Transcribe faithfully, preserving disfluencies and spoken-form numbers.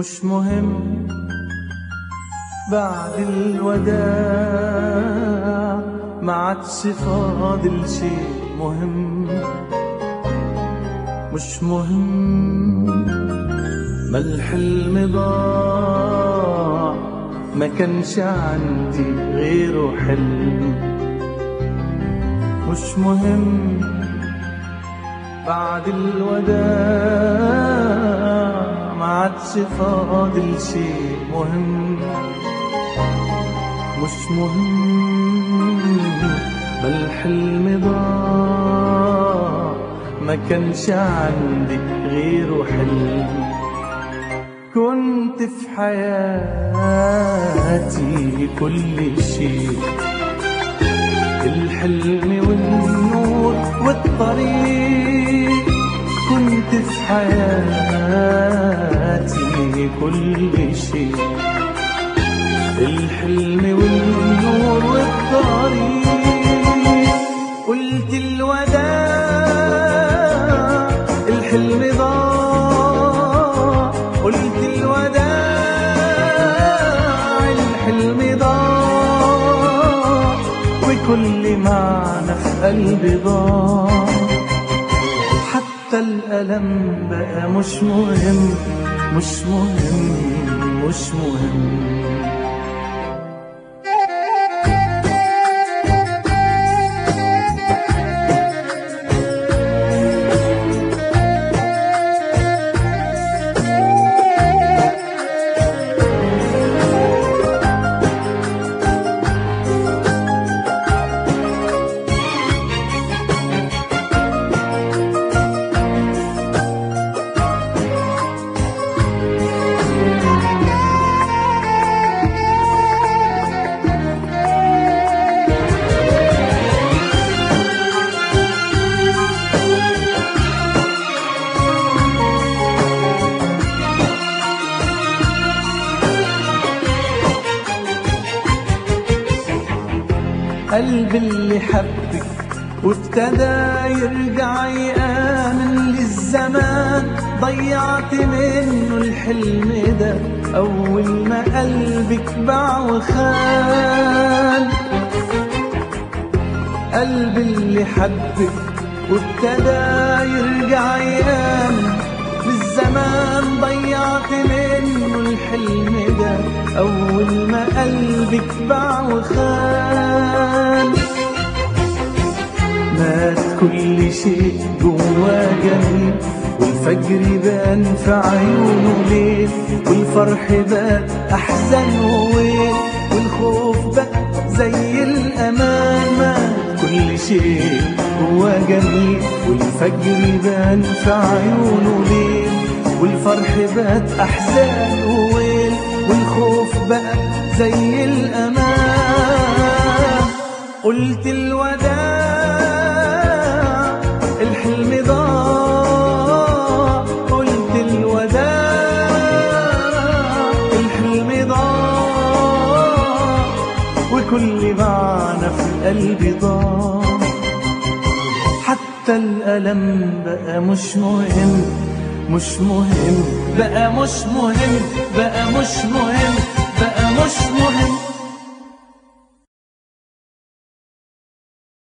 مش مهم بعد الوداع، ما عادش فاضل شيء مهم. مش مهم ما الحلم ضاع، ما كانش عندي غيره حلم. مش مهم بعد الوداع، ما عادش فاضل شيء مهم. مش مهم ما الحلم ضاع، ما كانش عندي غيره حلم. كنت في حياتي كل شيء، الحلم والنور والطريق. كنت في حياتي كل شيء، الحلم والنور والطريق. قلت الوداع الحلم ضاع، قلت الوداع الحلم ضاع، وكل معنى في قلبي ضاع. حتى الألم بقى مش مهم، مش مهم مش مهم. قلبي اللي حبك وابتدى يرجع يآمن للزمان، ضيعت منه الحلم ده أول ما قلبك باع وخان. قلبي اللي حبك وابتدى يرجع يآمن للزمان، ضيعت منه الحلم ده أول ما قلبك باع وخان. مات كل شيء جواه جميل، والفجر بان في عيونه ليل، والفرح بات أحزان وويل، والخوف بقى زي الأمان. مات كل شيء جواه جميل، والفجر بان في عيونه ليل، والفرح بات أحزان وويل، والخوف بقى زي الأمان. قلت الوداع الحلم ضاع، قلت الوداع الحلم ضاع، وكل معنى في قلبي ضاع. حتى الألم بقى مش مهم، مش مهم بقى مش مهم بقى مش مهم بقى مش مهم.